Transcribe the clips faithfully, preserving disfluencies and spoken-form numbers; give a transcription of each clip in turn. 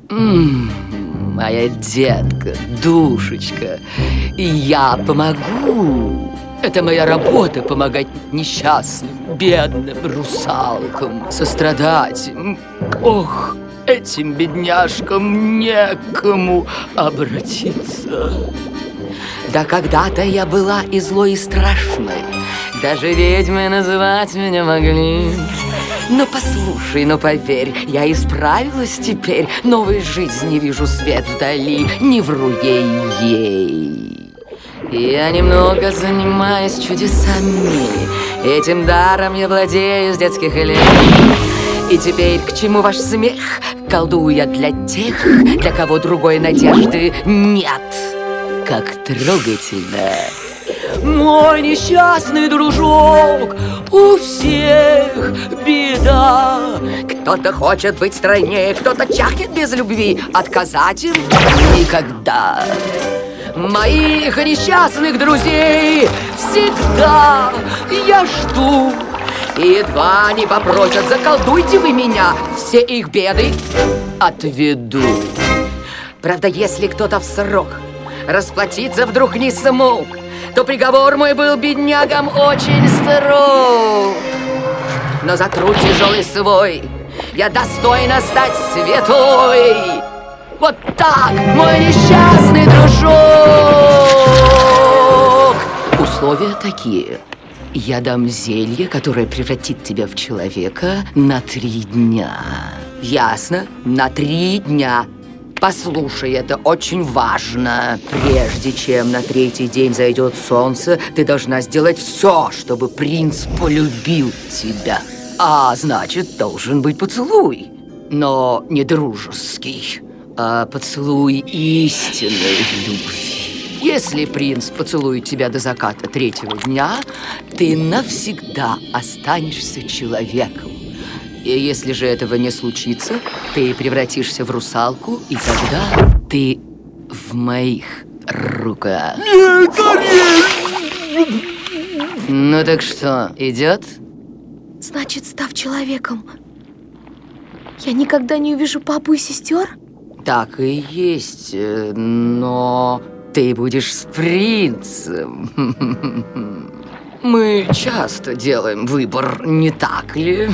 М-м, моя детка, душечка, и я помогу. Это моя работа — помогать несчастным, бедным русалкам, сострадать. Ох, этим бедняжкам некому обратиться. Да когда-то я была и злой, и страшной. Даже ведьмы называть меня могли. Но послушай, но поверь, я исправилась теперь. Новой жизни вижу свет вдали. Не вру ей-ей. Я немного занимаюсь чудесами. Этим даром я владею с детских лет. И теперь к чему ваш смех? Колдую я для тех, для кого другой надежды нет. Как трогательно. Мой несчастный дружок, у всех беда. Кто-то хочет быть стройнее, кто-то чахнет без любви. Отказать им никогда. Моих несчастных друзей всегда я жду. И едва они попросят, заколдуйте вы меня, все их беды отведу. Правда, если кто-то в срок расплатиться вдруг не смог, то приговор мой был беднягам очень строг. Но за труд тяжелый свой я достойна стать святой. Вот так, мой несчастный дружок. Условия такие. Я дам зелье, которое превратит тебя в человека на три дня. Ясно? На три дня. Послушай, это очень важно. Прежде чем на третий день зайдет солнце, ты должна сделать все, чтобы принц полюбил тебя. А значит, должен быть поцелуй. Но не дружеский, а поцелуй истинной любви. Если принц поцелует тебя до заката третьего дня, ты навсегда останешься человеком. И если же этого не случится, ты превратишься в русалку, и тогда ты в моих руках. Нет, нет. Ну так что, идет? Значит, став человеком, я никогда не увижу папу и сестер? Так и есть, но ты будешь с принцем. Мы часто делаем выбор, не так ли?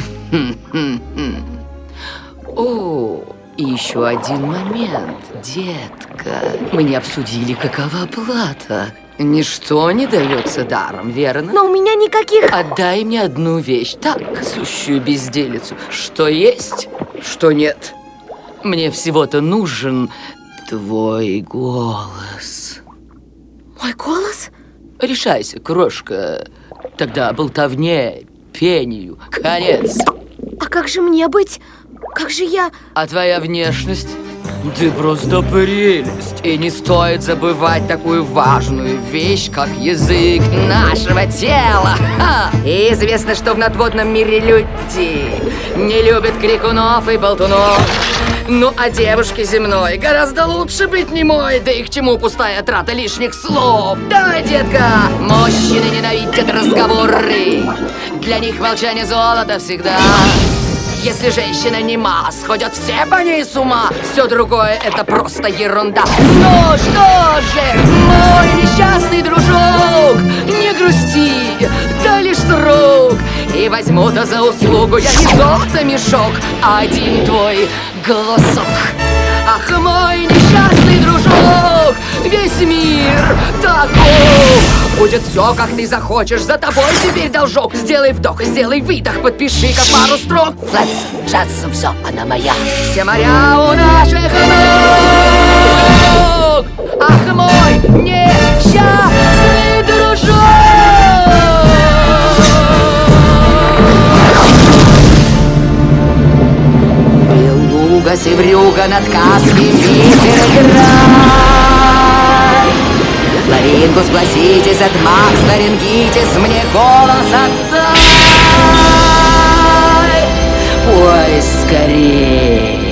О, и еще один момент, детка. Мы не обсудили, какова плата. Ничто не дается даром, верно? Но у меня никаких... Отдай мне одну вещь, так, сущую безделицу. Что есть, что нет. Мне всего-то нужен твой голос. Мой голос? Решайся, крошка. Тогда болтовне, пению, конец. А как же мне быть? Как же я... А твоя внешность? Ты просто прелесть. И не стоит забывать такую важную вещь, как язык нашего тела. Ха! И известно, что в надводном мире люди не любят крикунов и болтунов. Ну, а девушке земной гораздо лучше быть немой. Да и к чему пустая трата лишних слов? Давай, детка! Мужчины ненавидят разговоры. Для них молчание золото всегда. Если женщина нема, сходят все по ней с ума. Все другое — это просто ерунда. Ну что же, мой несчастный дружок, не грусти, да лишь срок. И возьму-то за услугу я не золото мешок, а один твой голосок. Ах, мой несчастный дружок, весь мир таков. Будет все, как ты захочешь, за тобой теперь должок. Сделай вдох, сделай выдох, подпиши-ка пару строк. Флэкс, Джадсон, все, она моя. Все моря у наших ног. Ах, мой несчастный дружок. Белуга, севрюга, над Каспием ветер играй. Ларингус, гласитесь, от Макс, ларингитис, мне голос отдай. Пой скорей.